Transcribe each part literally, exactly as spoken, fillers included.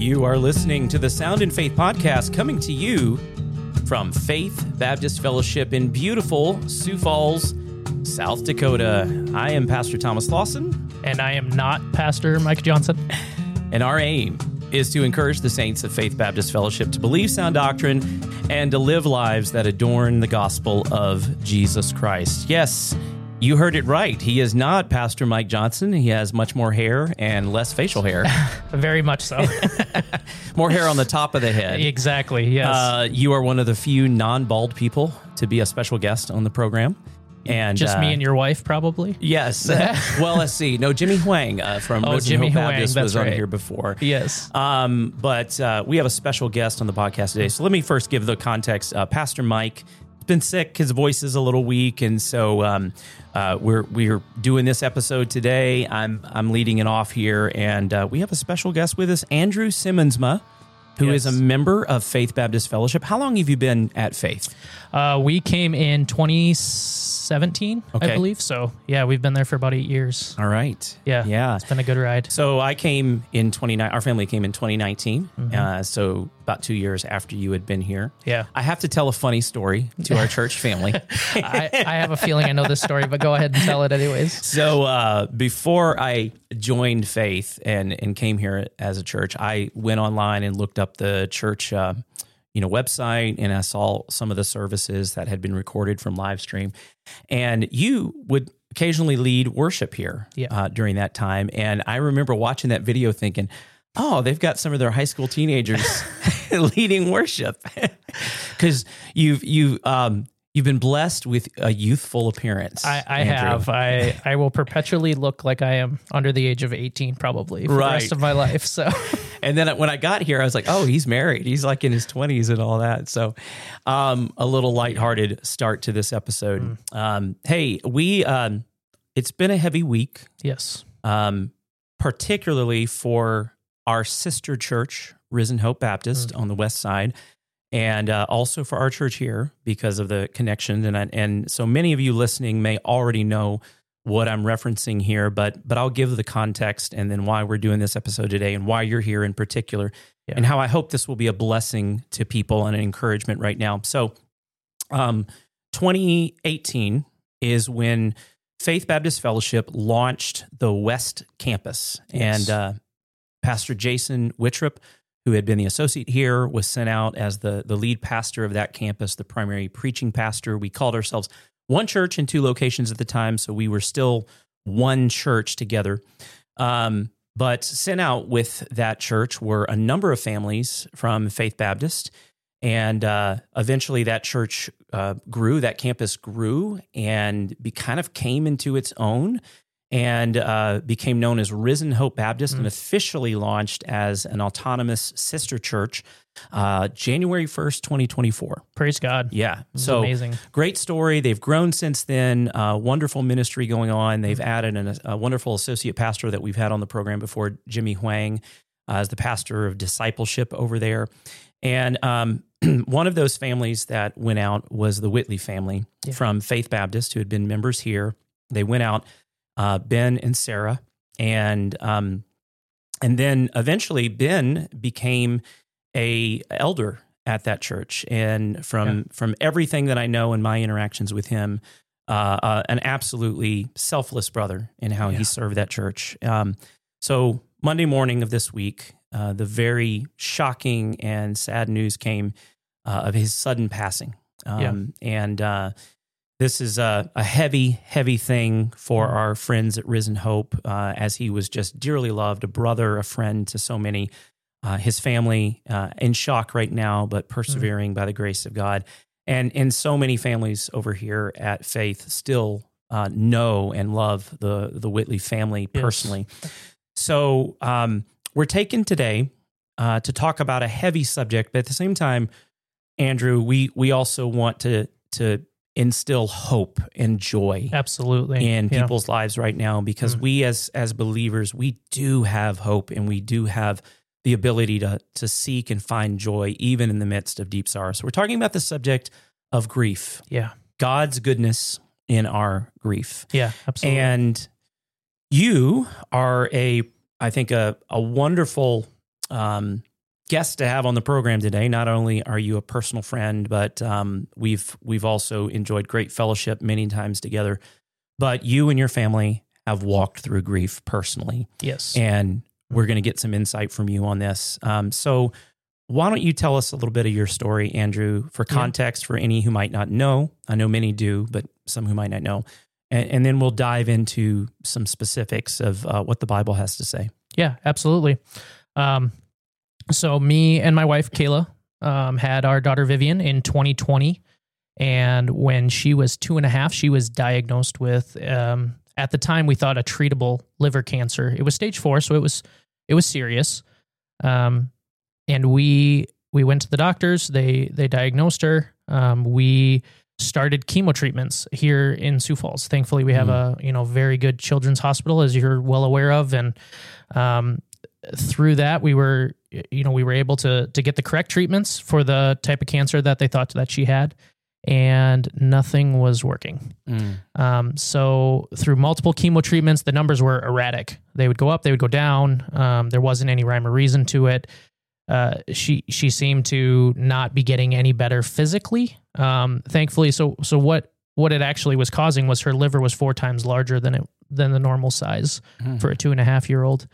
You are listening to the Sound and Faith podcast, coming to you from Faith Baptist Fellowship in beautiful Sioux Falls, South Dakota. I am Pastor Thomas Lawson. And I am not Pastor Mike Johnson. And our aim is to encourage the saints of Faith Baptist Fellowship to believe sound doctrine and to live lives that adorn the gospel of Jesus Christ. Yes, you heard it right. He is not Pastor Mike Johnson. He has much more hair and less facial hair. Very much so. More hair on the top of the head. Exactly, yes. Uh, you are one of the few non-bald people to be a special guest on the program. And Just uh, me and your wife, probably? Yes. Well, let's see. No, Jimmy Huang uh, from Oh, Risen Jimmy Hope Huang, Baptist that's was on right. here before. Yes. Um, but uh, we have a special guest on the podcast today. So let me first give the context. Uh, Pastor Mike has been sick. His voice is a little weak. And so um, uh, we're we're doing this episode today. I'm I'm leading it off here. And uh, we have a special guest with us, Andrew Simmonsma, who Yes. is a member of Faith Baptist Fellowship. How long have you been at Faith? Uh, we came in twenty seventeen, Okay. I believe. So, yeah, we've been there for about eight years. All right. Yeah. Yeah. It's been a good ride. So I came in twenty nine. Our family came in twenty nineteen. Mm-hmm. Uh, so about two years after you had been here. Yeah. I have to tell a funny story to our church family. I, I have a feeling I know this story, but go ahead and tell it anyways. So uh, before I joined Faith and and came here as a church, I went online and looked up the church, uh, you know, website, and I saw some of the services that had been recorded from live stream. And you would occasionally lead worship here Yeah. uh, during that time. And I remember watching that video thinking, oh, they've got some of their high school teenagers leading worship. Because you've, you, um, you've been blessed with a youthful appearance. I, I Andrew. have. I, I will perpetually look like I am under the age of eighteen, probably, for Right. the rest of my life. So, And then when I got here, I was like, oh, he's married. He's like in his twenties and all that. So um, a little lighthearted start to this episode. Mm. Um, hey, we um, it's been a heavy week, yes. um, particularly for our sister church, Risen Hope Baptist Mm. on the west side, and uh, also for our church here because of the connection. And I, and so many of you listening may already know what I'm referencing here, but but I'll give the context and then why we're doing this episode today and why you're here in particular, Yeah. and how I hope this will be a blessing to people and an encouragement right now. So um, twenty eighteen is when Faith Baptist Fellowship launched the West Campus. Yes. And uh, Pastor Jason Wittrup, who had been the associate here, was sent out as the, the lead pastor of that campus, the primary preaching pastor. We called ourselves one church in two locations at the time, so we were still one church together. Um, but sent out with that church were a number of families from Faith Baptist, and uh, eventually that church uh, grew, that campus grew, and be, kind of came into its own, and uh, became known as Risen Hope Baptist, Mm. and officially launched as an autonomous sister church uh, January first, twenty twenty-four. Praise God. Yeah, It's so amazing. great story. They've grown since then. Uh, wonderful ministry going on. They've added an, a wonderful associate pastor that we've had on the program before, Jimmy Huang, uh, as the pastor of discipleship over there. And um, one of those families that went out was the Whitley family Yeah. from Faith Baptist, who had been members here. They went out, uh, Ben and Sarah, and um, and then eventually Ben became a elder at that church. And from Yeah. from everything that I know in my interactions with him, uh, uh, an absolutely selfless brother in how Yeah. he served that church. Um, so Monday morning of this week, uh, the very shocking and sad news came uh, of his sudden passing. Um, And uh, this is a, a heavy, heavy thing for our friends at Risen Hope, uh, as he was just dearly loved, a brother, a friend to so many. Uh, his family uh, in shock right now, but persevering by the grace of God. And and so many families over here at Faith still uh, know and love the, the Whitley family Yes. personally. So um, we're taken today uh, to talk about a heavy subject, but at the same time, Andrew, we we also want to to instill hope and joy Absolutely. in Yeah. people's lives right now, because Mm. we as as believers, we do have hope, and we do have the ability to to seek and find joy even in the midst of deep sorrow. So we're talking about the subject of grief, Yeah. God's goodness in our grief. Yeah. Absolutely. And you are a, I think, a, a wonderful um, guest to have on the program today. Not only are you a personal friend, but um, we've we've also enjoyed great fellowship many times together. But you and your family have walked through grief personally. Yes. And we're going to get some insight from you on this. Um, so why don't you tell us a little bit of your story, Andrew, for context, yeah. for any who might not know. I know many do, but some who might not know. And, and then we'll dive into some specifics of uh, what the Bible has to say. Yeah, absolutely. Um, so me and my wife, Kayla, um, had our daughter, Vivian, in twenty twenty. And when she was two and a half, she was diagnosed with, um, at the time, we thought a treatable liver cancer. It was stage four, so it was it was serious. Um, and we we went to the doctors. They they diagnosed her. Um, we started chemo treatments here in Sioux Falls. Thankfully, we have mm. a you know very good children's hospital, as you're well aware of, and um, through that, we were you know we were able to to get the correct treatments for the type of cancer that they thought that she had. And nothing was working. Mm. Um, so through multiple chemo treatments, the numbers were erratic. They would go up, they would go down. Um, there wasn't any rhyme or reason to it. Uh, she she seemed to not be getting any better physically. Um, thankfully, so so what what it actually was causing was her liver was four times larger than it than the normal size mm. for a two and a half year old,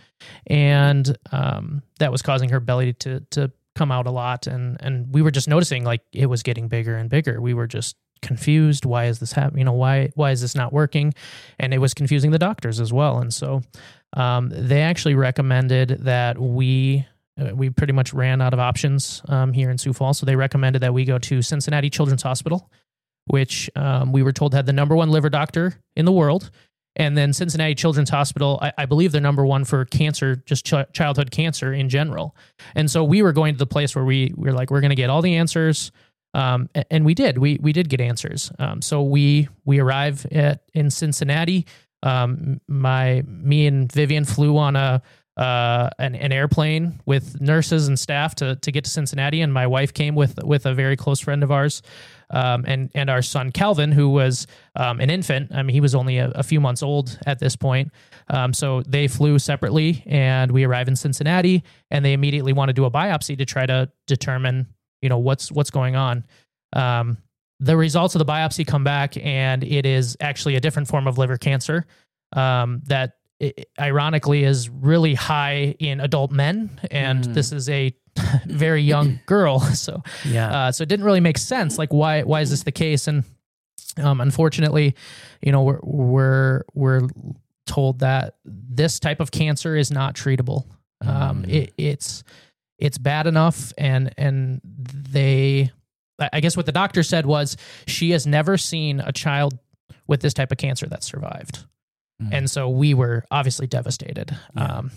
and um, that was causing her belly to to come out a lot, and and we were just noticing like it was getting bigger and bigger. We were just confused. Why is this happening? You know, why why is this not working? And it was confusing the doctors as well. And so um, they actually recommended that we uh, we pretty much ran out of options um, here in Sioux Falls. So they recommended that we go to Cincinnati Children's Hospital, which um, we were told had the number one liver doctor in the world. And then Cincinnati Children's Hospital, I, I believe they're number one for cancer, just ch- childhood cancer in general. And so we were going to the place where we, we were like, we're going to get all the answers. Um, and, and we did, we, we did get answers. Um, so we, we arrived at, in Cincinnati. Um, my, me and Vivian flew on a, uh, an, an airplane with nurses and staff to, to get to Cincinnati. And my wife came with, with a very close friend of ours. Um, and, and our son, Calvin, who was um, an infant. I mean, he was only a, a few months old at this point. Um, so they flew separately, and we arrived in Cincinnati, and they immediately want to do a biopsy to try to determine, you know, what's what's going on. Um, the results of the biopsy come back, and it is actually a different form of liver cancer um, that it, ironically is really high in adult men, and mm. this is a very young girl. So, yeah. Uh, so it didn't really make sense. Like, why, why is this the case? And, um, unfortunately, you know, we're, we're, we're told that this type of cancer is not treatable. Um, mm. it, it's, it's bad enough. And, and they, I guess what the doctor said was she has never seen a child with this type of cancer that survived. Mm. And so we were obviously devastated. Yeah. Um,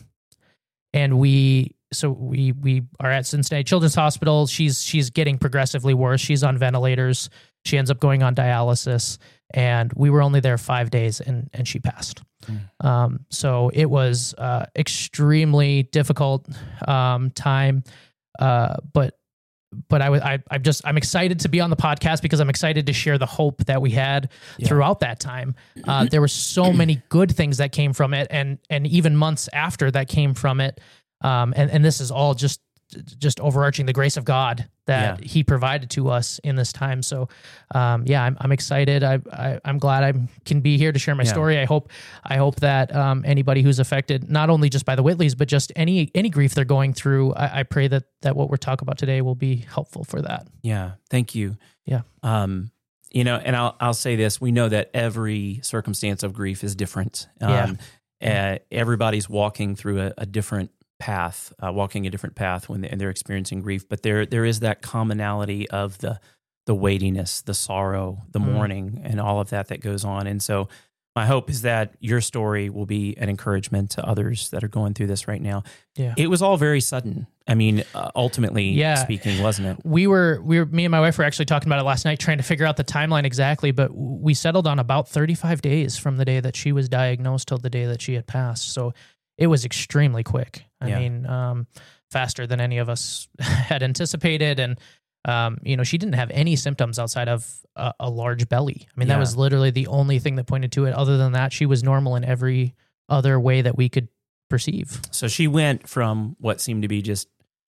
and we, So we we are at Cincinnati Children's Hospital. She's she's getting progressively worse. She's on ventilators. She ends up going on dialysis, and we were only there five days, and and she passed. Mm. Um, so it was uh, extremely difficult um, time, uh, but but I was I I'm just I'm excited to be on the podcast because I'm excited to share the hope that we had yeah. throughout that time. Uh, there were so many good things that came from it, and and even months after that came from it. Um, and, and this is all just, just overarching the grace of God that yeah. he provided to us in this time. So, um, yeah, I'm, I'm excited. I, I, I'm glad I can be here to share my yeah. story. I hope, I hope that, um, anybody who's affected, not only just by the Whitleys, but just any, any grief they're going through, I, I pray that, that what we're talking about today will be helpful for that. Yeah. Thank you. Yeah. Um, you know, and I'll, I'll say this, we know that every circumstance of grief is different. Um, yeah. uh, everybody's walking through a, a different path, uh, walking a different path when they, and they're experiencing grief. But there, there is that commonality of the, the weightiness, the sorrow, the mm. mourning, and all of that that goes on. And so, my hope is that your story will be an encouragement to others that are going through this right now. Yeah, it was all very sudden. I mean, uh, ultimately yeah. speaking, wasn't it? We were, we were, me and my wife were actually talking about it last night, trying to figure out the timeline exactly. But we settled on about thirty-five days from the day that she was diagnosed till the day that she had passed. So it was extremely quick. I yeah. mean, um, faster than any of us had anticipated. And, um, you know, she didn't have any symptoms outside of a, a large belly. I mean, yeah. that was literally the only thing that pointed to it. Other than that, she was normal in every other way that we could perceive. So she went from what seemed to be just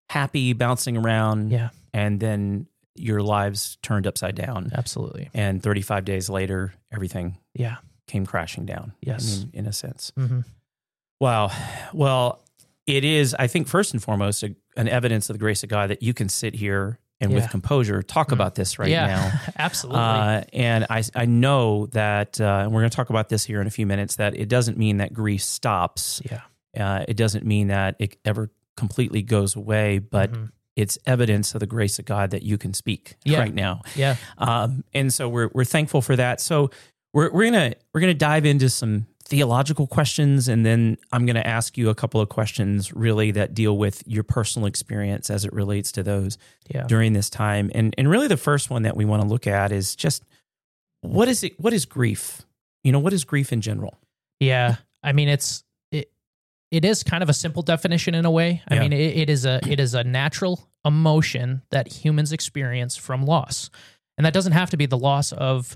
happy, bouncing around, Yeah. and then your lives turned upside down. Absolutely. And thirty-five days later, everything Yeah. came crashing down. Yes. I mean, in a sense. Mm-hmm. Wow. Well, it is, I think, first and foremost, a, an evidence of the grace of God that you can sit here and Yeah. with composure talk mm. about this right yeah. now. Absolutely. Uh, and I, I know that, uh, and we're going to talk about this here in a few minutes, that it doesn't mean that grief stops. Yeah. Uh, it doesn't mean that it ever completely goes away, but mm-hmm. it's evidence of the grace of God that you can speak yeah. right now. Yeah. Um, and so we're we're thankful for that. So we're we're gonna we're gonna dive into some theological questions, and then I'm gonna ask you a couple of questions really that deal with your personal experience as it relates to those yeah. during this time. And and really the first one that we want to look at is just what is it? What is grief? You know, what is grief in general? Yeah. I mean, it's it it is kind of a simple definition in a way. I Yeah. mean, it, it is a it is a natural emotion that humans experience from loss. And that doesn't have to be the loss of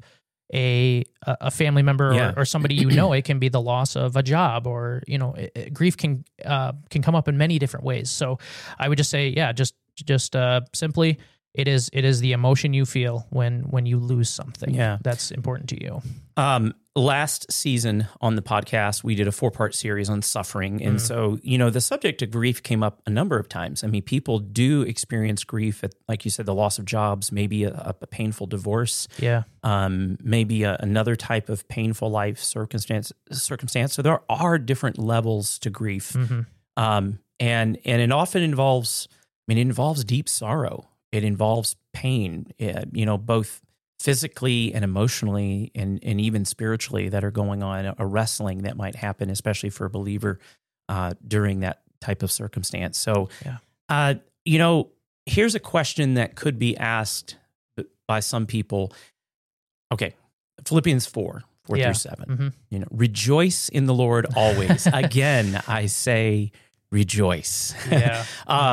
a a family member Yeah. or, or somebody you know. It can be the loss of a job, or, you know, it, it, grief can uh, can come up in many different ways. So I would just say, yeah, just just uh, simply, it is it is the emotion you feel when when you lose something. Yeah. That's important to you. Um, last season on the podcast, we did a four-part series on suffering. And Mm. so, you know, the subject of grief came up a number of times. I mean, people do experience grief at, like you said, the loss of jobs, maybe a, a painful divorce, Yeah. um, maybe a, another type of painful life circumstance. circumstance. So there are different levels to grief. Mm-hmm. Um, and, and it often involves, I mean, it involves deep sorrow. It involves pain, uh, you know, both physically and emotionally and, and even spiritually that are going on, a wrestling that might happen, especially for a believer uh, during that type of circumstance. So, Yeah. uh, you know, here's a question that could be asked by some people. Okay, Philippians four, four Yeah. through seven. Mm-hmm. You know, rejoice in the Lord always. Again, I say rejoice. Yeah.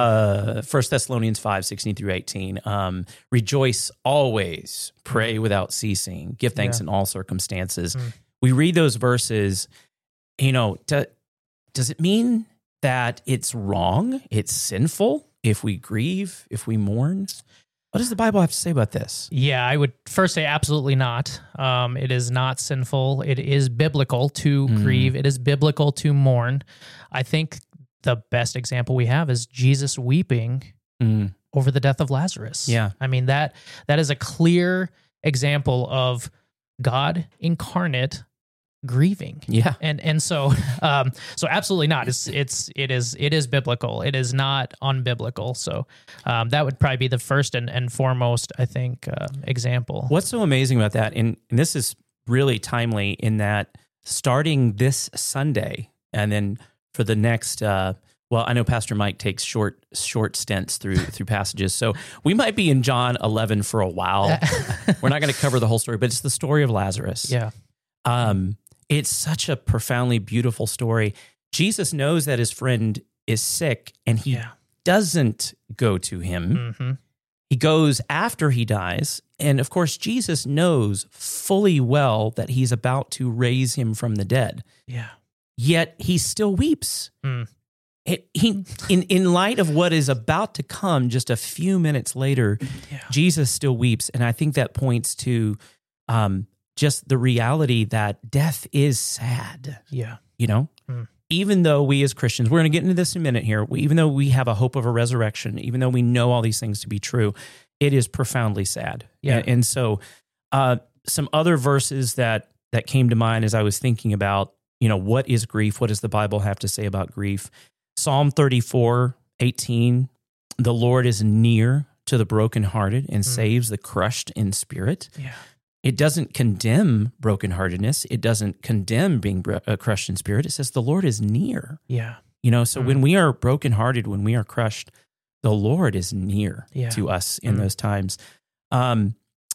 uh, First Thessalonians five, sixteen through eighteen. Um, rejoice always, pray without ceasing, give thanks Yeah. in all circumstances. Mm. We read those verses, you know, do, does it mean that it's wrong, it's sinful if we grieve, if we mourn? What does the Bible have to say about this? Yeah, I would first say absolutely not. Um, it is not sinful. It is biblical to Mm. grieve. It is biblical to mourn. I think the best example we have is Jesus weeping Mm. over the death of Lazarus. Yeah. I mean, that that is a clear example of God incarnate grieving. Yeah. And and so um so absolutely not. It's it's it is it is biblical. It is not unbiblical. So um that would probably be the first and, and foremost, I think, uh, example. What's so amazing about that, and, and this is really timely in that starting this Sunday, and then for the next, uh, well, I know Pastor Mike takes short short stints through through passages, so we might be in John eleven for a while. We're not going to cover the whole story, but it's the story of Lazarus. Yeah. Um, it's such a profoundly beautiful story. Jesus knows that his friend is sick, and he Yeah. doesn't go to him. Mm-hmm. He goes after he dies. And of course, Jesus knows fully well that he's about to raise him from the dead. Yeah. Yet he still weeps. Mm. It, he, in, in light of what is about to come just a few minutes later, Yeah. Jesus still weeps. And I think that points to um, just the reality that death is sad, Yeah. you know? Mm. Even though we as Christians, we're going to get into this in a minute here, we, even though we have a hope of a resurrection, even though we know all these things to be true, it is profoundly sad. Yeah. And, and so uh, some other verses that that came to mind as I was thinking about, you know, what is grief? What does the Bible have to say about grief? Psalm thirty-four, eighteen, the Lord is near to the brokenhearted and Mm. saves the crushed in spirit. Yeah. It doesn't condemn brokenheartedness. It doesn't condemn being bro- uh, crushed in spirit. It says the Lord is near. Yeah. You know, so Mm. when we are brokenhearted, when we are crushed, the Lord is near Yeah. to us in Mm. those times. Um,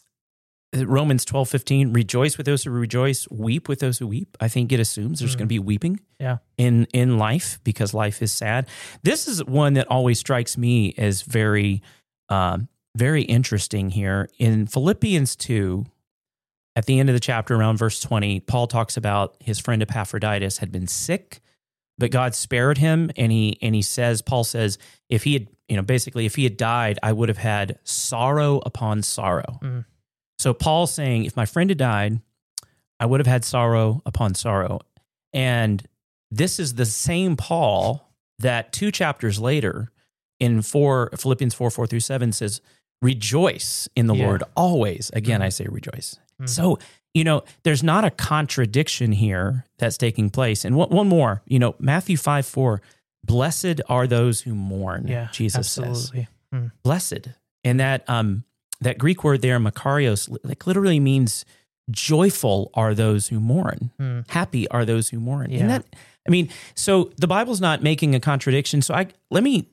Romans twelve fifteen, rejoice with those who rejoice, weep with those who weep. I think it assumes there's Mm. going to be weeping Yeah. in, in life because life is sad. This is one that always strikes me as very, um, very interesting here. In Philippians two, at the end of the chapter, around verse twenty, Paul talks about his friend Epaphroditus had been sick, but God spared him. And he, and he says, Paul says, if he had you know, basically, if he had died, I would have had sorrow upon sorrow. Mm. So Paul's saying, if my friend had died, I would have had sorrow upon sorrow. And this is the same Paul that two chapters later in four, Philippians four, four through seven says, rejoice in the Yeah. Lord always. Again, Mm. I say rejoice. Mm. So, you know, there's not a contradiction here that's taking place. And one, one more, you know, Matthew five, four, blessed are those who mourn, Yeah, Jesus says. absolutely. Mm. Blessed. And that um that Greek word there, makarios, like literally means joyful are those who mourn. Mm. Happy are those who mourn. Yeah. And that, I mean, so the Bible's not making a contradiction. So I let me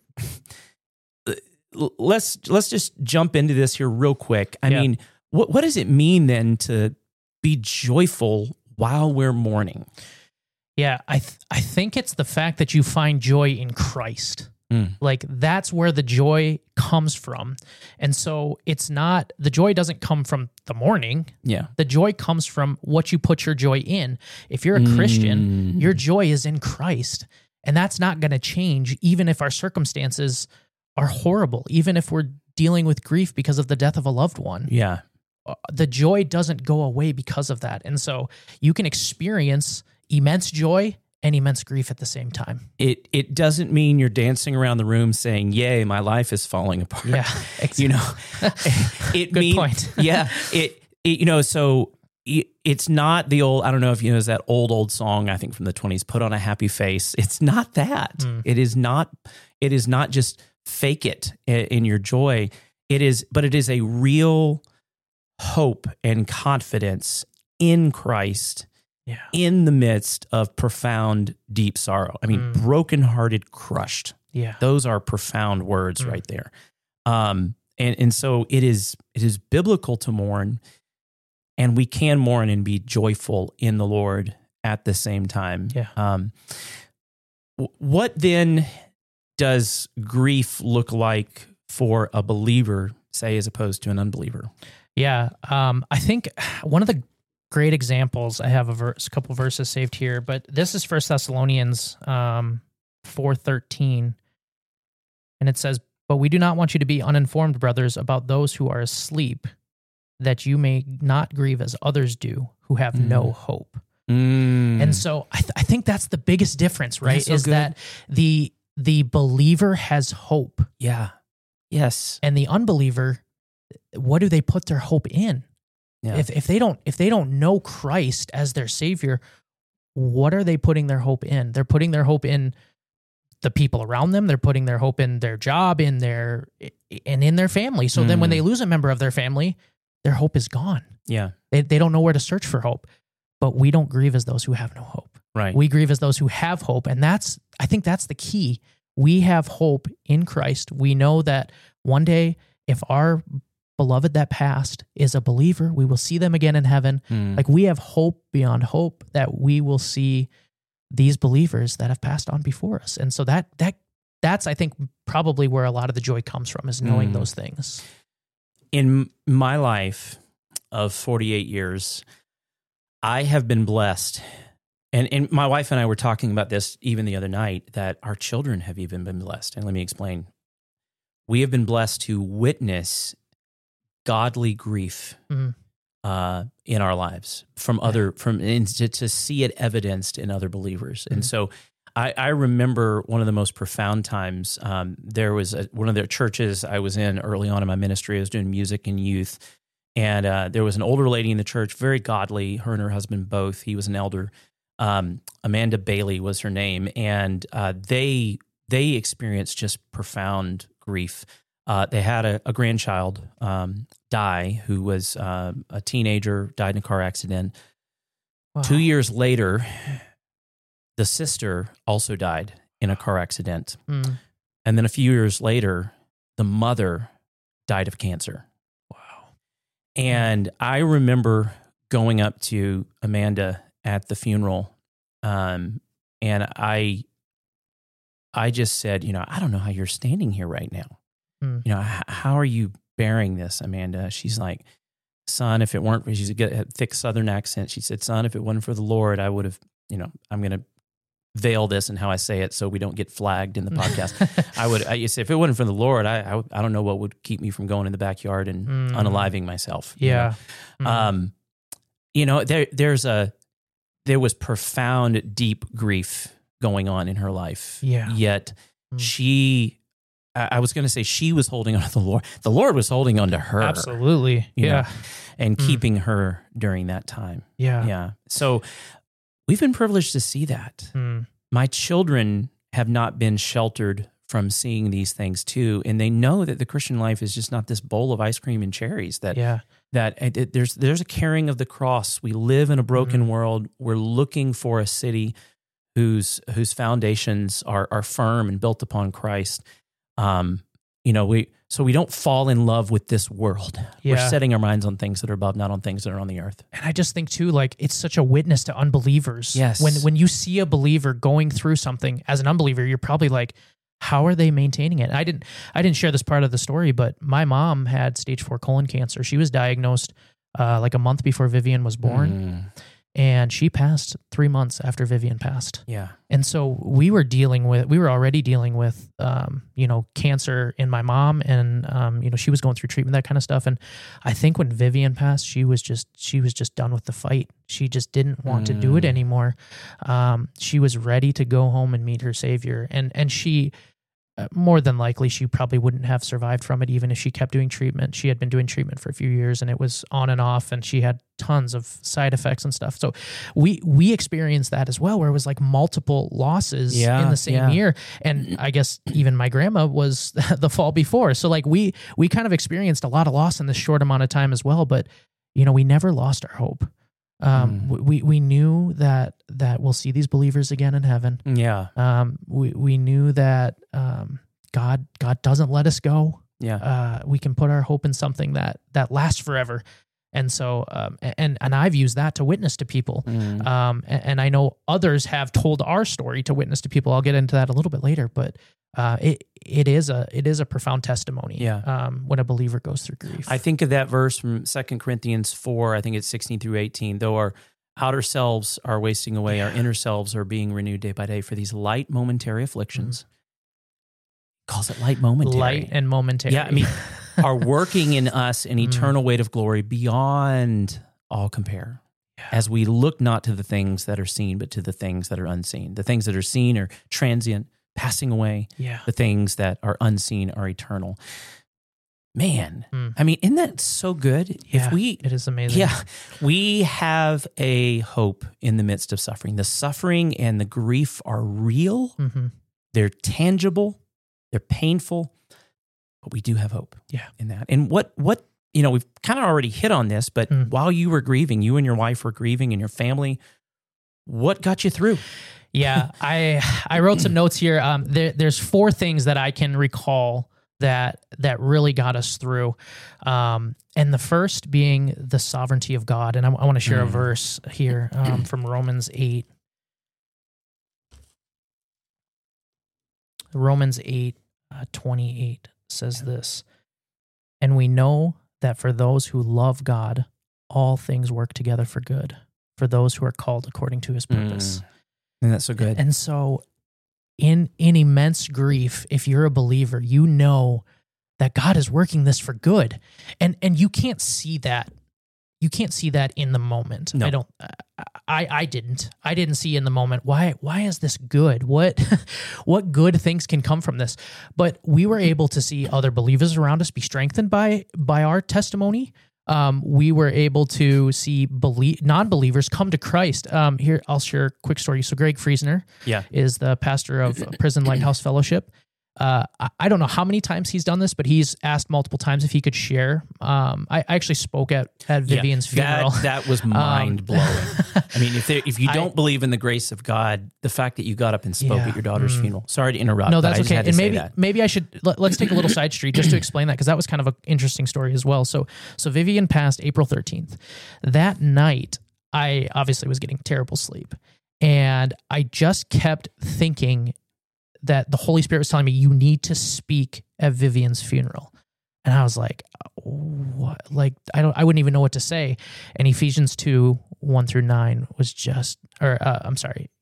let's let's just jump into this here real quick. I Yeah. mean, what what does it mean then to be joyful while we're mourning? Yeah, I th- I think it's the fact that you find joy in Christ. Mm. Like that's where the joy comes from. And so it's not, the joy doesn't come from the mourning. Yeah. The joy comes from what you put your joy in. If you're a Christian, Mm. your joy is in Christ. And that's not going to change even if our circumstances are horrible, even if we're dealing with grief because of the death of a loved one. Yeah. Uh, The joy doesn't go away because of that. And so you can experience immense joy and immense grief at the same time. It it doesn't mean you're dancing around the room saying, "Yay, my life is falling apart." Yeah, You know, it Good mean- point. yeah, it, it you know, so it, it's not the old. I don't know if you know, is that old old song I think from the twenties, "Put on a happy face." It's not that. Mm. It is not. It is not just fake it in, in your joy. It is, but it is a real hope and confidence in Christ. Yeah. In the midst of profound, deep sorrow. I mean, Mm. brokenhearted, crushed. Yeah. Those are profound words Mm. right there. Um, and and so it is it is biblical to mourn, and we can mourn and be joyful in the Lord at the same time. Yeah. Um, w- what then does grief look like for a believer, say, as opposed to an unbeliever? Yeah. Um, I think one of the great examples, I have a, verse, a couple verses saved here, but this is First Thessalonians um, four thirteen. And it says, "But we do not want you to be uninformed, brothers, about those who are asleep, that you may not grieve as others do, who have Mm. no hope." Mm. And so I, th- I think that's the biggest difference, right? That's so is good. that the the believer has hope, yeah. Yes. and the unbeliever, what do they put their hope in? Yeah. If if they don't if they don't know Christ as their Savior, what are they putting their hope in? They're putting their hope in the people around them. They're putting their hope in their job, in their and in their family. So then, when Mm. they lose a member of their family, their hope is gone. yeah. They they don't know where to search for hope. But we don't grieve as those who have no hope. Right. We grieve as those who have hope, and that's I think that's the key. We have hope in Christ. We know that one day, if our beloved that passed is a believer, we will see them again in heaven. Mm. Like we have hope beyond hope that we will see these believers that have passed on before us. And so that that that's I think probably where a lot of the joy comes from, is knowing Mm. those things. In my life of forty-eight years, I have been blessed. And, and my wife and I were talking about this even the other night, that our children have even been blessed. And let me explain. We have been blessed to witness godly grief Mhm. uh, in our lives from other, from and to, to see it evidenced in other believers. And Mhm. so I, I remember one of the most profound times. Um, there was a, one of the churches I was in early on in my ministry. I was doing music and youth. And uh, there was an older lady in the church, very godly, her and her husband both. He was an elder. Um, Amanda Bailey was her name. And uh, they they experienced just profound grief. Uh, they had a, a grandchild um, die who was uh, a teenager, died in a car accident. Wow. Two years later, the sister also died in a car accident. Mm. And then a few years later, the mother died of cancer. Wow. And I remember going up to Amanda at the funeral, um, and I, I just said, you know, I don't know how you're standing here right now. Mm. You know, h- how are you bearing this, Amanda? She's like, son, if it weren't for, she's got a thick Southern accent. She said, son, if it wasn't for the Lord, I would have, you know, I'm going to veil this and how I say it so we don't get flagged in the podcast. I would, I, if it wasn't for the Lord, I, I, I don't know what would keep me from going in the backyard and mm. unaliving myself. Yeah. You know? Mm. Um, you know, there, there's a, there was profound, deep grief going on in her life. Yeah. Yet mm. she, I was going to say she was holding on to the Lord. The Lord was holding on to her. Absolutely. Yeah. Know, and mm. keeping her during that time. Yeah. Yeah. So we've been privileged to see that. Mm. My children have not been sheltered from seeing these things too. And they know that the Christian life is just not this bowl of ice cream and cherries, that, yeah. that it, it, there's, there's a carrying of the cross. We live in a broken mm. world. We're looking for a city whose, whose foundations are, are firm and built upon Christ. Um, you know, we, so we don't fall in love with this world. Yeah. We're setting our minds on things that are above, not on things that are on the earth. And I just think too, like, it's such a witness to unbelievers. Yes. When, when you see a believer going through something as an unbeliever, you're probably like, how are they maintaining it? I didn't, I didn't share this part of the story, but my mom had stage four colon cancer. She was diagnosed, uh, like a month before Vivian was born. Mm. And she passed three months after Vivian passed. Yeah. And so we were dealing with, we were already dealing with, um, you know, cancer in my mom, and, um, you know, she was going through treatment, that kind of stuff. And I think when Vivian passed, she was just, she was just done with the fight. She just didn't want mm. to do it anymore. Um, she was ready to go home and meet her Savior. And, and she, uh, more than likely, she probably wouldn't have survived from it even if she kept doing treatment. She had been doing treatment for a few years, and it was on and off, and she had tons of side effects and stuff. So we we experienced that as well, where it was like multiple losses yeah, in the same yeah. year. And I guess even my grandma was the fall before. So like we we kind of experienced a lot of loss in this short amount of time as well. But, you know, we never lost our hope. Um, mm. we, we knew that, that we'll see these believers again in heaven. Yeah. Um, we, we knew that, um, God, God doesn't let us go. Yeah. Uh, we can put our hope in something that, that lasts forever. And so, um, and, and I've used that to witness to people. Mm. Um, and, and I know others have told our story to witness to people. I'll get into that a little bit later, but, uh, it, it is a, it is a profound testimony. Yeah. Um, when a believer goes through grief. I think of that verse from Second Corinthians four, I think it's sixteen through eighteen, though our outer selves are wasting away, yeah. our inner selves are being renewed day by day for these light momentary afflictions. Mm. Calls it light momentary. Light and momentary. Yeah. I mean, are working in us an eternal mm. weight of glory beyond all compare. Yeah. As we look not to the things that are seen, but to the things that are unseen. The things that are seen are transient, passing away. Yeah. The things that are unseen are eternal. Man, mm. I mean, isn't that so good? Yeah, if we, it is amazing. Yeah, we have a hope in the midst of suffering. The suffering and the grief are real. Mm-hmm. They're tangible. They're painful. But we do have hope. Yeah. In that. And what what you know, we've kind of already hit on this, but mm. while you were grieving, you and your wife were grieving, and your family, what got you through? Yeah, I I wrote some notes here. Um, there, there's four things that I can recall that that really got us through. Um, and the first being the sovereignty of God. And I, I want to share mm. a verse here um, from Romans eight. Romans eight, uh, twenty-eight says this, and we know that for those who love God, all things work together for good, for those who are called according to his purpose. Mm. And that's so good. And so in, in immense grief, if you're a believer, you know that God is working this for good. And, and you can't see that. You can't see that in the moment. No. I don't, I, I didn't, I didn't see in the moment. Why, why is this good? What, what good things can come from this? But we were able to see other believers around us be strengthened by, by our testimony. Um, we were able to see believe, non-believers come to Christ. Um, here, I'll share a quick story. So Greg Friesner yeah. is the pastor of Prison Lighthouse Fellowship. Uh, I, I don't know how many times he's done this, but he's asked multiple times if he could share. Um, I, I actually spoke at, at Vivian's yeah, funeral. That, that was mind blowing. Um, I mean, if there, if you don't I, believe in the grace of God, the fact that you got up and spoke yeah, at your daughter's mm, funeral. Sorry to interrupt. No, that's but I okay. Just had and to maybe say that. maybe I should let, let's take a little side street just to explain that, because that was kind of an interesting story as well. So so Vivian passed April thirteenth. That night, I obviously was getting terrible sleep, and I just kept thinking that the Holy Spirit was telling me, you need to speak at Vivian's funeral. And I was like, what? Like, I don't, I wouldn't even know what to say. And Ephesians two, one through nine was just, or uh, I'm sorry.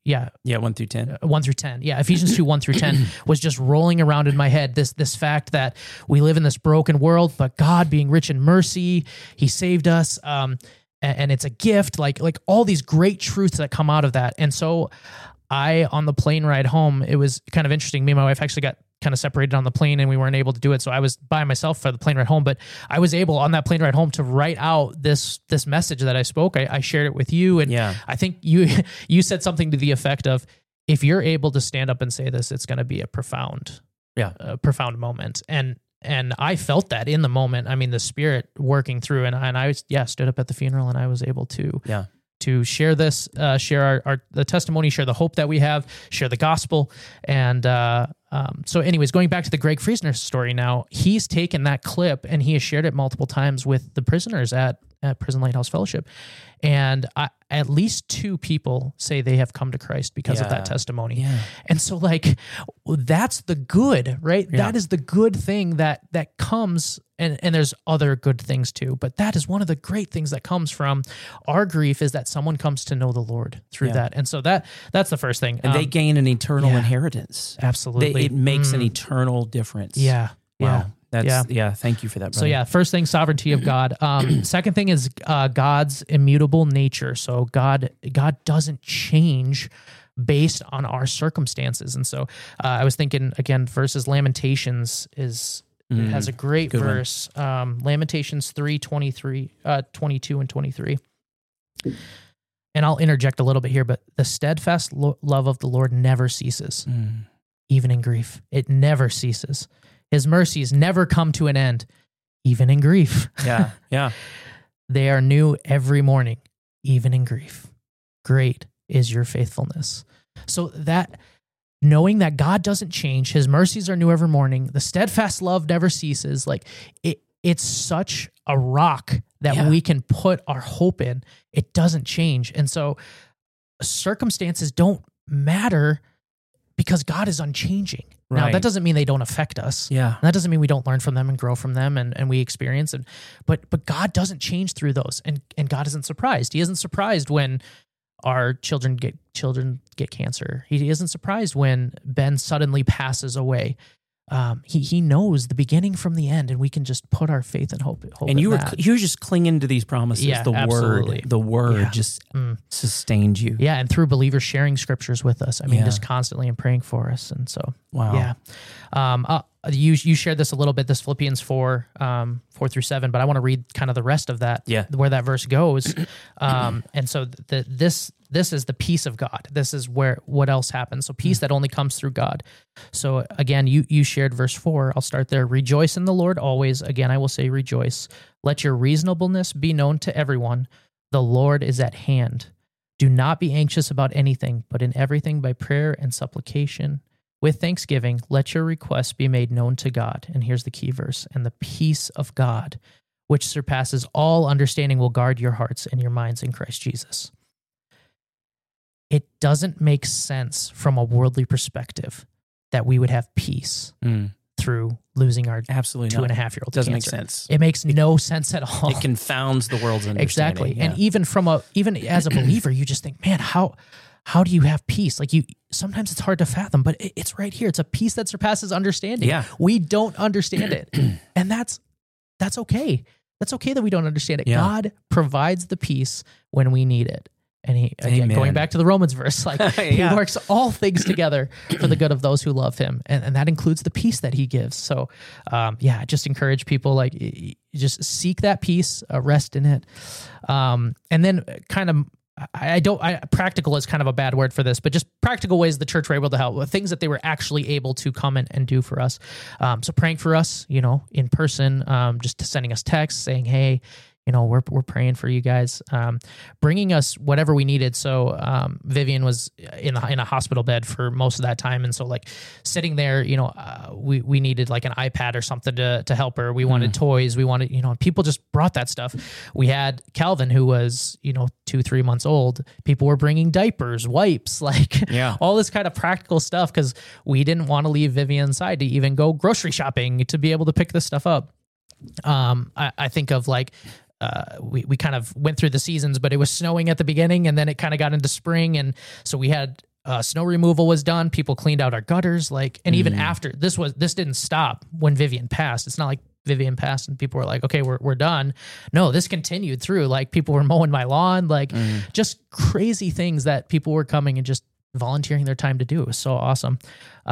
yeah. Yeah, one through ten. Uh, one through ten. Yeah, Ephesians two, one through ten was just rolling around in my head. This this fact that we live in this broken world, but God being rich in mercy, he saved us. Um, and, and it's a gift, like like all these great truths that come out of that. And so I, on the plane ride home, it was kind of interesting. Me and my wife actually got kind of separated on the plane and we weren't able to do it. So I was by myself for the plane ride home, but I was able on that plane ride home to write out this, this message that I spoke. I, I shared it with you. And yeah. I think you, you said something to the effect of, if you're able to stand up and say this, it's going to be a profound, yeah, a profound moment. And, and I felt that in the moment. I mean, the Spirit working through, and, and I, yeah, stood up at the funeral and I was able to, yeah. to share this, uh, share our, our the testimony, share the hope that we have, share the gospel. And uh, um, so anyways, going back to the Greg Friesner story now, he's taken that clip and he has shared it multiple times with the prisoners at, at Prison Lighthouse Fellowship. And I, at least two people say they have come to Christ because yeah. of that testimony. Yeah. And so like, that's the good, right? Yeah. That is the good thing that, that comes, and, and there's other good things too, but that is one of the great things that comes from our grief, is that someone comes to know the Lord through Yeah. that. And so that, that's the first thing. And Um, they gain an eternal yeah. inheritance. Absolutely. They, it makes Mm. an eternal difference. Yeah. Wow. Yeah. That's, Yeah. yeah. Thank you for that, brother. So yeah, first thing, sovereignty of God. Um, second thing is uh, God's immutable nature. So God, God doesn't change based on our circumstances. And so uh, I was thinking again, verses Lamentations is Mm, it has a great good one. verse. Um, Lamentations three twenty-three, uh, twenty-two and twenty-three. And I'll interject a little bit here, but the steadfast lo- love of the Lord never ceases, Mm. even in grief. It never ceases. His mercies never come to an end, even in grief. Yeah. Yeah. They are new every morning, even in grief. Great is your faithfulness. So that, knowing that God doesn't change, his mercies are new every morning, the steadfast love never ceases, like it, it's such a rock that Yeah. we can put our hope in. It doesn't change. And so circumstances don't matter because God is unchanging. Now, Right. that doesn't mean they don't affect us. Yeah. That doesn't mean we don't learn from them and grow from them and, and we experience it. But but God doesn't change through those. And and God isn't surprised. He isn't surprised when our children get children get cancer. He isn't surprised when Ben suddenly passes away. Um, he he knows the beginning from the end, and we can just put our faith and hope. hope And in you were that. you were just clinging to these promises. Yeah, the absolutely. word, the word Yeah. just Mm. sustained you. Yeah, and through believers sharing scriptures with us. I mean, Yeah. just constantly and praying for us. And so, Wow. yeah. Um, uh, you you shared this a little bit, this Philippians four, um, four through seven, but I want to read kind of the rest of that, Yeah. where that verse goes. Um, and so the, this this is the peace of God. This is where what else happens. So peace that only comes through God. So again, you you shared verse four. I'll start there. Rejoice in the Lord always. Again, I will say rejoice. Let your reasonableness be known to everyone. The Lord is at hand. Do not be anxious about anything, but in everything by prayer and supplication, with thanksgiving, let your requests be made known to God. And here's the key verse. And the peace of God, which surpasses all understanding, will guard your hearts and your minds in Christ Jesus. It doesn't make sense from a worldly perspective that we would have peace Mm. through losing our Absolutely two not. and a half year old. Doesn't cancer. make sense. It makes no sense at all. It confounds the world's understanding. Exactly. Yeah. And even from a, even as a believer, you just think, man, how, how do you have peace? Like you, sometimes it's hard to fathom, but it, it's right here. It's a peace that surpasses understanding. Yeah. We don't understand it. And that's, that's okay. That's okay that we don't understand it. Yeah. God provides the peace when we need it. And he, again, Amen. going back to the Romans verse, like Yeah. he works all things together for the good of those who love him. And, and that includes the peace that he gives. So, um, yeah, just encourage people, like y- y- just seek that peace, uh, rest in it. Um, and then kind of, I, I don't, I, practical is kind of a bad word for this, but just practical ways the church were able to help, things that they were actually able to come and, and do for us. Um, so praying for us, you know, in person, um, just sending us texts saying, hey, you know, we're we're praying for you guys, um, bringing us whatever we needed. So um, Vivian was in the, in a hospital bed for most of that time, and so like sitting there, you know, uh, we we needed like an iPad or something to to help her. We wanted Mm. toys. We wanted, you know, people just brought that stuff. We had Calvin, who was, you know, two three months old. People were bringing diapers, wipes, like Yeah. all this kind of practical stuff because we didn't want to leave Vivian inside to even go grocery shopping to be able to pick this stuff up. Um, I, I think of like. Uh, we, we kind of went through the seasons, but it was snowing at the beginning and then it kind of got into spring. And so we had Uh, snow removal was done. People cleaned out our gutters. Like, and even Mm. after this was, this didn't stop when Vivian passed. It's not like Vivian passed and people were like, okay, we're, we're done. No, this continued through. Like, people were mowing my lawn, like Mm. just crazy things that people were coming and just volunteering their time to do. It was so awesome.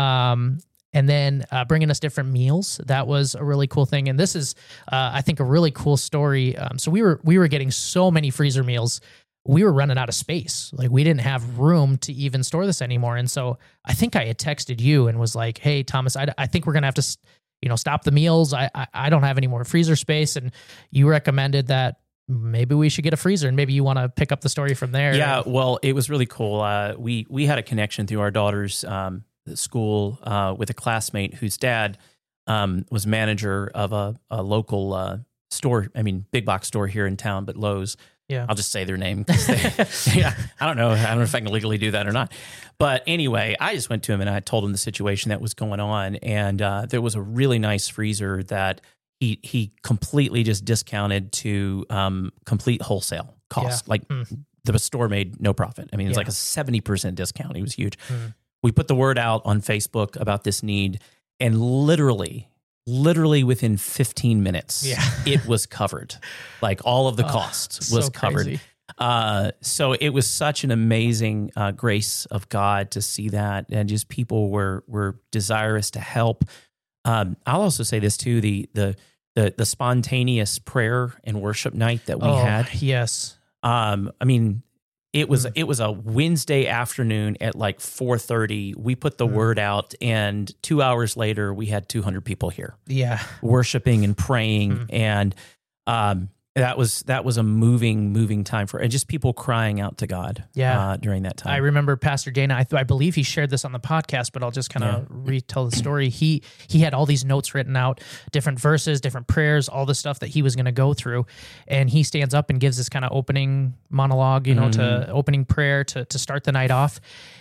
Um, and then uh, bringing us different meals. That was a really cool thing. And this is, uh, I think, a really cool story. Um, so we were we were getting so many freezer meals. We were running out of space. Like, we didn't have room to even store this anymore. And so I think I had texted you and was like, hey, Thomas, I, I think we're going to have to, you know, stop the meals. I, I I don't have any more freezer space. And you recommended that maybe we should get a freezer, and maybe you want to pick up the story from there. Yeah, well, it was really cool. Uh, we we had a connection through our daughter's um, school uh, with a classmate whose dad um, was manager of a, a local uh, store. I mean, big box store here in town, but Lowe's. Yeah, I'll just say their name. 'Cause they, yeah, I don't know. I don't know if I can legally do that or not. But anyway, I just went to him and I told him the situation that was going on, and uh, there was a really nice freezer that he he completely just discounted to um, complete wholesale cost. Yeah. Like Mm. the store made no profit. I mean, it was Yeah. like a seventy percent discount. It was huge. Mm. We put the word out on Facebook about this need, and literally, literally within fifteen minutes, Yeah. it was covered. Like, all of the Oh, cost so was covered. crazy. Uh, so it was such an amazing uh, grace of God to see that, and just people were were desirous to help. Um, I'll also say this too: the the the the spontaneous prayer and worship night that we oh, had. Yes. Um, I mean, it was Mm. it was a Wednesday afternoon at like four thirty. We put the Mm. word out, and two hours later, we had two hundred people here Yeah. worshiping and praying, Mm. and um, that was that was a moving moving time for, and just people crying out to God. Yeah. uh, during that time. I remember Pastor Dana, I, th- I believe he shared this on the podcast, but I'll just kind of Yeah. retell the story. He he had all these notes written out, different verses, different prayers, all the stuff that he was going to go through. And he stands up and gives this kind of opening monologue, you know, Mm-hmm. to opening prayer to, to start the night off.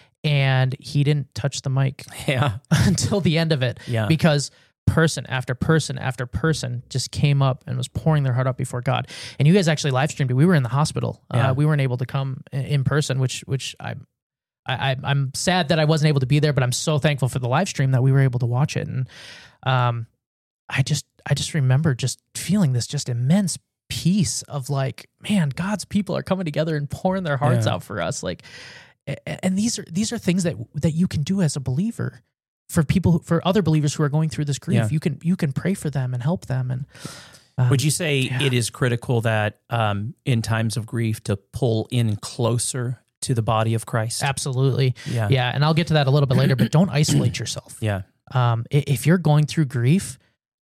And he didn't touch the mic yeah, until the end of it yeah, because person after person after person just came up and was pouring their heart out before God. And you guys actually live streamed it. We were in the hospital. Yeah. Uh, we weren't able to come i- in person, which which I, I I- I'm sad that I wasn't able to be there, but I'm so thankful for the live stream that we were able to watch it. And um, I just I just remember just feeling this just immense peace of like, man, God's people are coming together and pouring their hearts Yeah. out for us. Like, a- and these are these are things that that you can do as a believer. For people, who- for other believers who are going through this grief, Yeah. you can you can pray for them and help them. And um, would you say yeah. it is critical that um, in times of grief to pull in closer to the body of Christ? Absolutely, Yeah, yeah. And I'll get to that a little bit later. But don't isolate yourself. yeah, Um, i- if you're going through grief,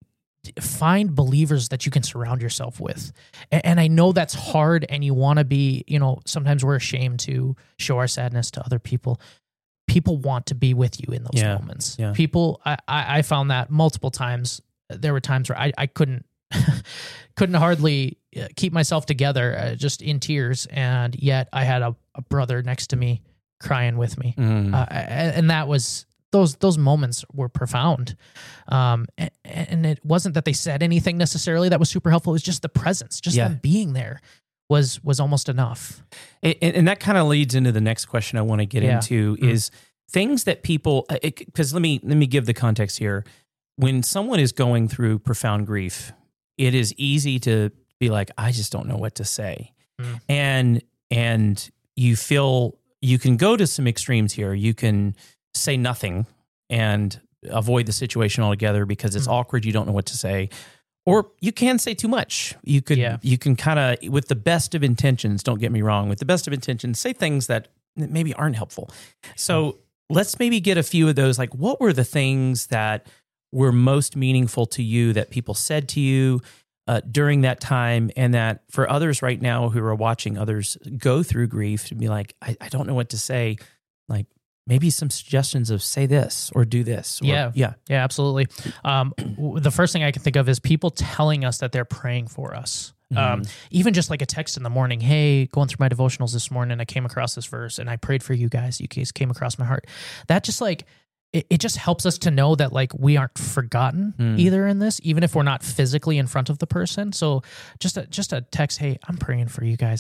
find believers that you can surround yourself with. And, and I know that's hard, and you want to be. You know, sometimes we're ashamed to show our sadness to other people. People want to be with you in those Yeah, moments. yeah. People, I, I I found that multiple times. There were times where I, I couldn't, couldn't hardly uh, keep myself together, uh, just in tears. And yet I had a, a brother next to me crying with me. Mm. Uh, and, and that was, those, those moments were profound. Um, and, and it wasn't that they said anything necessarily that was super helpful. It was just the presence, just Yeah. them being there was, was almost enough. And, and that kind of leads into the next question I want to get Yeah. into Mm. is things that people, because let me let me give the context here. When someone is going through profound grief, it is easy to be like, I just don't know what to say, Mm. and and you feel you can go to some extremes here. You can say nothing and avoid the situation altogether because it's Mm. awkward. You don't know what to say. Or you can say too much. You could, Yeah. you can kind of, with the best of intentions, don't get me wrong, with the best of intentions, say things that maybe aren't helpful. So let's maybe get a few of those. Like, what were the things that were most meaningful to you that people said to you uh, during that time, and that for others right now who are watching others go through grief to be like, I, I don't know what to say. Like, maybe some suggestions of say this or do this. Or, Yeah. yeah. Yeah, absolutely. Um, w- the first thing I can think of is people telling us that they're praying for us. Um, Mhm. even just like a text in the morning, hey, going through my devotionals this morning, I came across this verse and I prayed for you guys. You guys came across my heart. That just like, it, it just helps us to know that like we aren't forgotten Mm. either in this, even if we're not physically in front of the person. So just a, just a text, hey, I'm praying for you guys.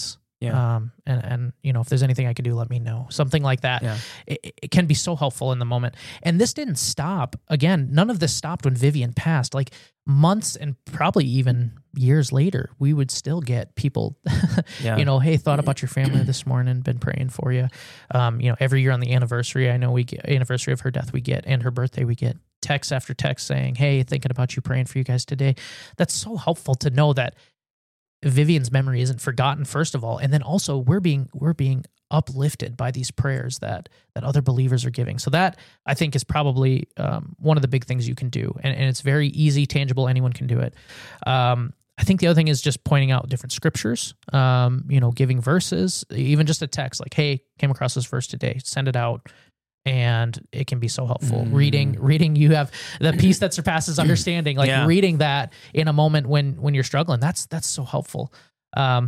Yeah. Um, and, and, you know, if there's anything I can do, let me know. Something like that. Yeah. It, it can be so helpful in the moment. And this didn't stop. Again, none of this stopped when Vivian passed. Like months and probably even years later, we would still get people, Yeah. you know, hey, thought about your family this morning, been praying for you. Um, you know, every year on the anniversary, I know we get anniversary of her death, we get, and her birthday, we get text after text saying, hey, thinking about you, praying for you guys today. That's so helpful to know that Vivian's memory isn't forgotten, first of all, and then also we're being we're being uplifted by these prayers that that other believers are giving. So that, I think, is probably um, one of the big things you can do, and, and it's very easy, tangible. Anyone can do it. Um, I think the other thing is just pointing out different scriptures. Um, you know, giving verses, even just a text like, "Hey, came across this verse today." Send it out. And it can be so helpful. Mm. Reading, reading, you have the peace that surpasses understanding. Like yeah. reading that in a moment when when you're struggling, that's that's so helpful. Um,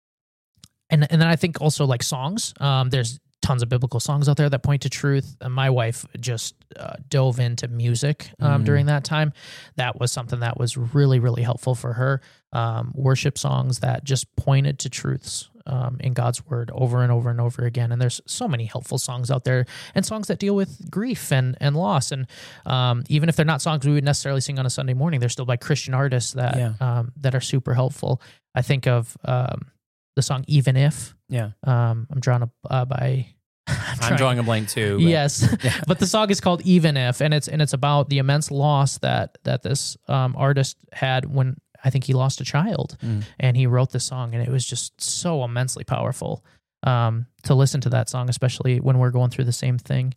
and and then I think also like songs. Um, there's tons of biblical songs out there that point to truth. And my wife just uh, dove into music um, mm. during that time. That was something that was really really helpful for her. Um, worship songs that just pointed to truths um, in God's word over and over and over again. And there's so many helpful songs out there, and songs that deal with grief and, and loss. And um, even if they're not songs we would necessarily sing on a Sunday morning, they're still by Christian artists that yeah. um, that are super helpful. I think of um, the song "Even If." Yeah, um, I'm drawn uh, by. I'm, I'm drawing a blank too. But, yes, yeah. But the song is called "Even If," and it's and it's about the immense loss that that this um, artist had when. I think he lost a child, mm. and he wrote this song, and it was just so immensely powerful um, to listen to that song, especially when we're going through the same thing.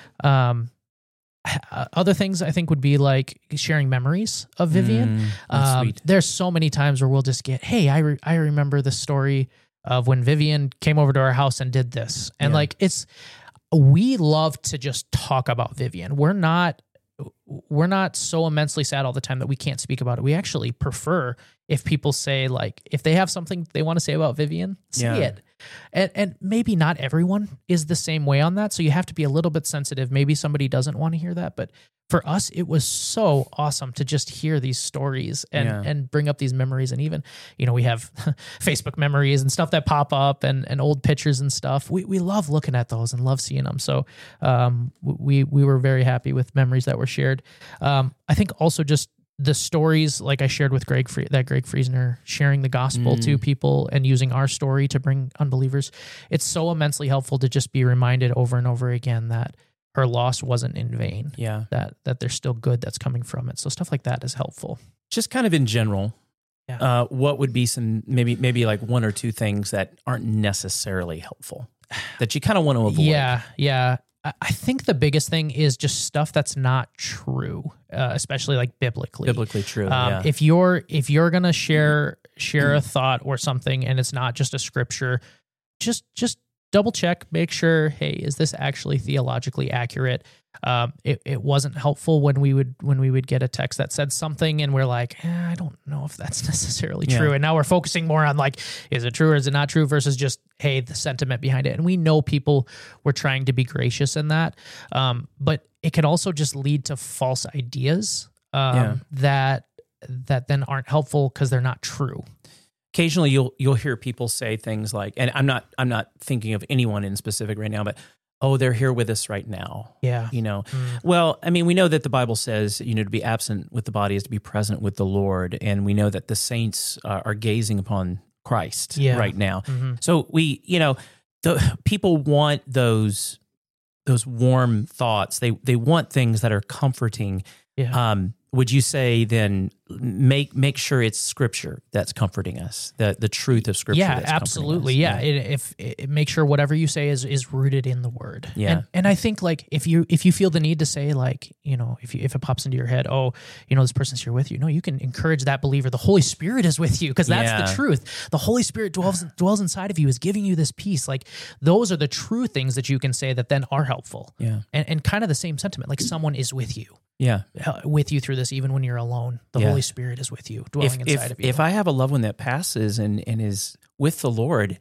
Um, other things I think would be like sharing memories of Vivian. Mm, that's um, sweet. There's so many times where we'll just get, hey, I re- I remember the story of when Vivian came over to our house and did this, and yeah. like it's we love to just talk about Vivian. We're not. We're not so immensely sad all the time that we can't speak about it. We actually prefer if people say, like, if they have something they want to say about Vivian, say yeah. it. And, and maybe not everyone is the same way on that. So you have to be a little bit sensitive. Maybe somebody doesn't want to hear that. But for us, it was so awesome to just hear these stories and, yeah. and bring up these memories. And even, you know, we have Facebook memories and stuff that pop up and, and old pictures and stuff. We we love looking at those and love seeing them. So um, we, we were very happy with memories that were shared. Um, I think also just the stories, like I shared with Greg, that Greg Friesner, sharing the gospel mm. to people and using our story to bring unbelievers. It's so immensely helpful to just be reminded over and over again that her loss wasn't in vain. Yeah. That, that there's still good that's coming from it. So stuff like that is helpful. Just kind of in general, yeah. uh, what would be some, maybe, maybe like one or two things that aren't necessarily helpful that you kind of want to avoid? Yeah. Yeah. I think the biggest thing is just stuff that's not true, uh, especially like biblically. Biblically true. Um, yeah. If you're if you're gonna share share a thought or something, and it's not just a scripture, just just double check, make sure. Hey, is this actually theologically accurate? Um, it it wasn't helpful when we would when we would get a text that said something, and we're like, eh, I don't know if that's necessarily true. Yeah. And now we're focusing more on like, is it true or is it not true? Versus just, hey, the sentiment behind it. And we know people were trying to be gracious in that, um, but it can also just lead to false ideas um, yeah. that that then aren't helpful because they're not true. Occasionally, you'll you'll hear people say things like, and I'm not I'm not thinking of anyone in specific right now, but. Oh, they're here with us right now. Yeah. You know, mm. well, I mean, we know that the Bible says, you know, to be absent with the body is to be present with the Lord. And we know that the saints uh, are gazing upon Christ yeah. right now. Mm-hmm. So we, you know, the people want those, those warm thoughts. They, they want things that are comforting. Yeah. Um, would you say then make make sure it's Scripture that's comforting us, the the truth of Scripture? Yeah, that's absolutely. Us. Yeah, yeah. It, if it, make sure whatever you say is is rooted in the Word. Yeah, and, and I think like if you if you feel the need to say like you know if you, if it pops into your head, oh you know this person's here with you. No, you can encourage that believer. The Holy Spirit is with you because that's yeah. the truth. The Holy Spirit dwells dwells inside of you, is giving you this peace. Like those are the true things that you can say that then are helpful. Yeah, and and kind of the same sentiment. Like someone is with you. Yeah, with you through this, even when you're alone, the yeah. Holy Spirit is with you, dwelling if, inside if, of you. If I have a loved one that passes and, and is with the Lord,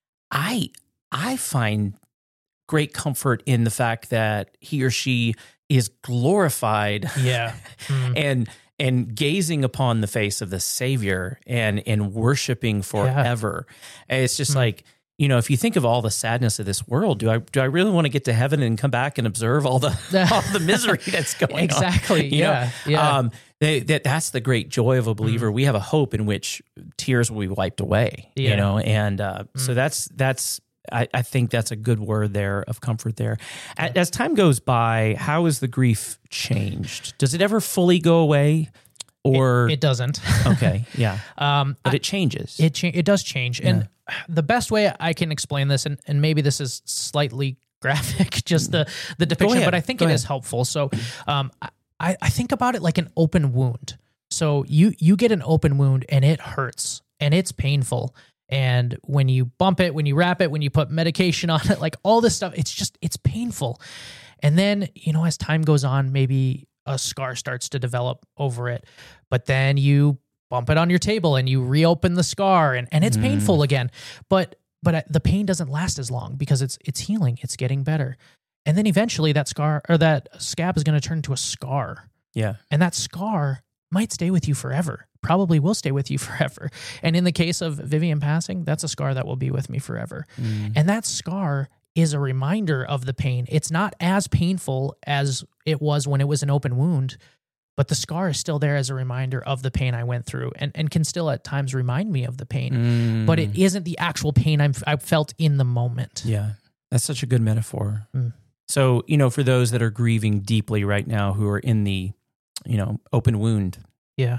I I find great comfort in the fact that he or she is glorified, yeah, mm. and and gazing upon the face of the Savior and and worshiping forever. Yeah. It's just mm. like. you know, if you think of all the sadness of this world, do I do I really want to get to heaven and come back and observe all the all the misery that's going exactly, on? Exactly. Yeah. Know? Yeah. Um, they, that that's the great joy of a believer. Mm. We have a hope in which tears will be wiped away. Yeah. You know, and uh, mm. so that's that's. I, I think that's a good word there of comfort there. Yeah. As time goes by, how has the grief changed? Does it ever fully go away? Or it, it doesn't. Okay, yeah. Um, but I, it changes. It cha- it does change. Yeah. And the best way I can explain this, and, and maybe this is slightly graphic, just the, the depiction, but I think Go it ahead. is helpful. So um, I, I think about it like an open wound. So you you get an open wound and it hurts and it's painful. And when you bump it, when you wrap it, when you put medication on it, like all this stuff, it's just, it's painful. And then, you know, as time goes on, maybe a scar starts to develop over it, but then you bump it on your table and you reopen the scar and, and it's mm. painful again. But, but the pain doesn't last as long because it's, it's healing. It's getting better. And then eventually that scar or that scab is going to turn into a scar. Yeah. And that scar might stay with you forever. Probably will stay with you forever. And in the case of Vivian passing, that's a scar that will be with me forever. Mm. And that scar is a reminder of the pain. It's not as painful as it was when it was an open wound, but the scar is still there as a reminder of the pain I went through and, and can still at times remind me of the pain. Mm. But it isn't the actual pain I'm, I felt in the moment. Yeah, that's such a good metaphor. Mm. So, you know, for those that are grieving deeply right now who are in the, you know, open wound. Yeah.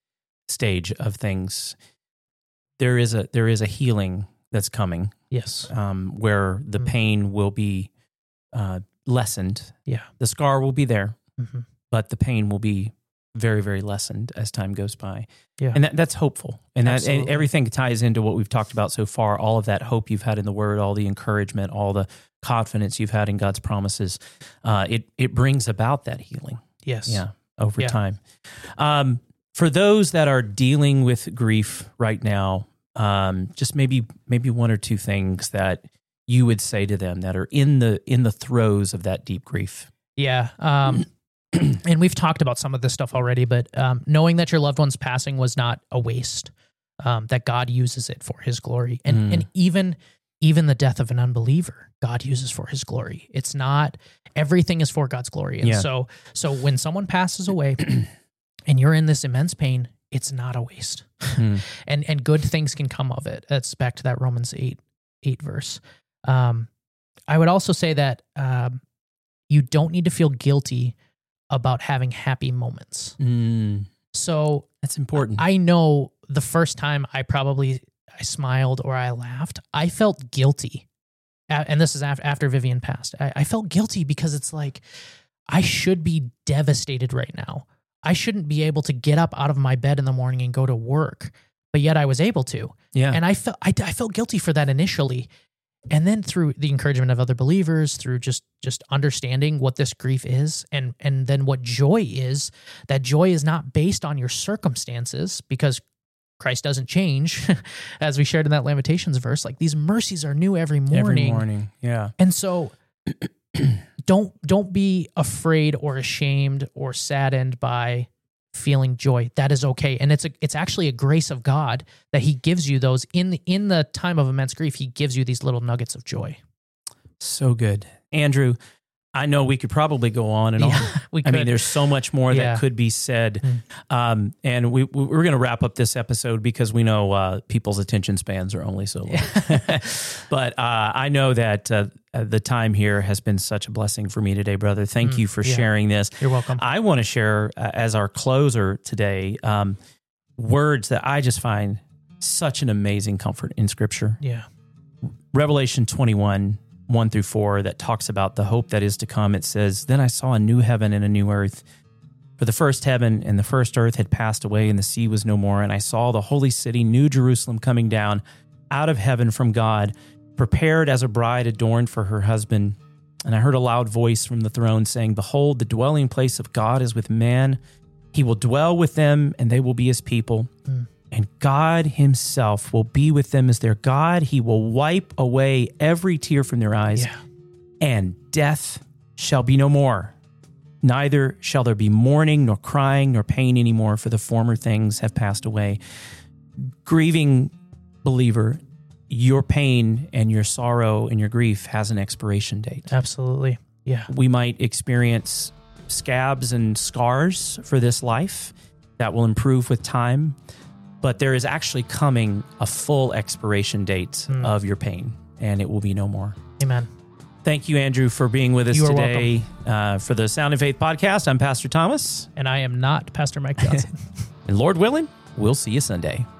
stage of things, there is a there is a healing that's coming. Yes, um, where the mm-hmm. pain will be uh, lessened. Yeah, the scar will be there, mm-hmm. but the pain will be very very lessened as time goes by. Yeah, and that, that's hopeful, and that and everything ties into what we've talked about so far. All of that hope you've had in the Word, all the encouragement, all the confidence you've had in God's promises. Uh, it it brings about that healing. Yes, yeah, over yeah. time. Um, For those that are dealing with grief right now, um, just maybe maybe one or two things that you would say to them that are in the in the throes of that deep grief. Yeah, um, and we've talked about some of this stuff already, but um, knowing that your loved one's passing was not a waste, um, that God uses it for His glory, and mm. and even even the death of an unbeliever, God uses for His glory. It's not everything is for God's glory, and yeah. so so when someone passes away. And you're in this immense pain, it's not a waste. Mm. and and good things can come of it. That's back to that Romans eight, eight verse. Um, I would also say that um, you don't need to feel guilty about having happy moments. Mm. So that's important. I know the first time I probably I smiled or I laughed, I felt guilty. And this is after Vivian passed. I, I felt guilty because it's like, I should be devastated right now. I shouldn't be able to get up out of my bed in the morning and go to work, but yet I was able to. Yeah. And I felt I, I felt guilty for that initially. And then through the encouragement of other believers, through just just understanding what this grief is and and then what joy is, that joy is not based on your circumstances because Christ doesn't change, as we shared in that Lamentations verse. Like these mercies are new every morning. Every morning, yeah. And so don't don't be afraid or ashamed or saddened by feeling joy. That is okay, and it's a it's actually a grace of God that He gives you those in the, in the time of immense grief. He gives you these little nuggets of joy. So good, Andrew. I know we could probably go on and yeah, on. We I could. mean, there's so much more yeah. that could be said. Mm. Um, and we, we, we're going to wrap up this episode because we know uh, people's attention spans are only so long. Yeah. But uh, I know that uh, the time here has been such a blessing for me today, brother. Thank mm, you for yeah. sharing this. You're welcome. I want to share, uh, as our closer today, um, words that I just find such an amazing comfort in Scripture. Yeah. Revelation twenty-one, one through four, that talks about the hope that is to come. It says, "Then I saw a new heaven and a new earth. For the first heaven and the first earth had passed away, and the sea was no more. And I saw the holy city, New Jerusalem, coming down out of heaven from God, prepared as a bride adorned for her husband. And I heard a loud voice from the throne saying, 'Behold, the dwelling place of God is with man. He will dwell with them, and they will be His people. Mm. And God Himself will be with them as their God. He will wipe away every tear from their eyes, yeah. and death shall be no more. Neither shall there be mourning, nor crying, nor pain anymore, for the former things have passed away.'" Grieving believer, your pain and your sorrow and your grief has an expiration date. Absolutely. Yeah. We might experience scabs and scars for this life that will improve with time, but there is actually coming a full expiration date mm. of your pain, and it will be no more. Amen. Thank you, Andrew, for being with us you are today uh, for the Sound of Faith podcast. I'm Pastor Thomas. And I am not Pastor Mike Johnson. And Lord willing, we'll see you Sunday.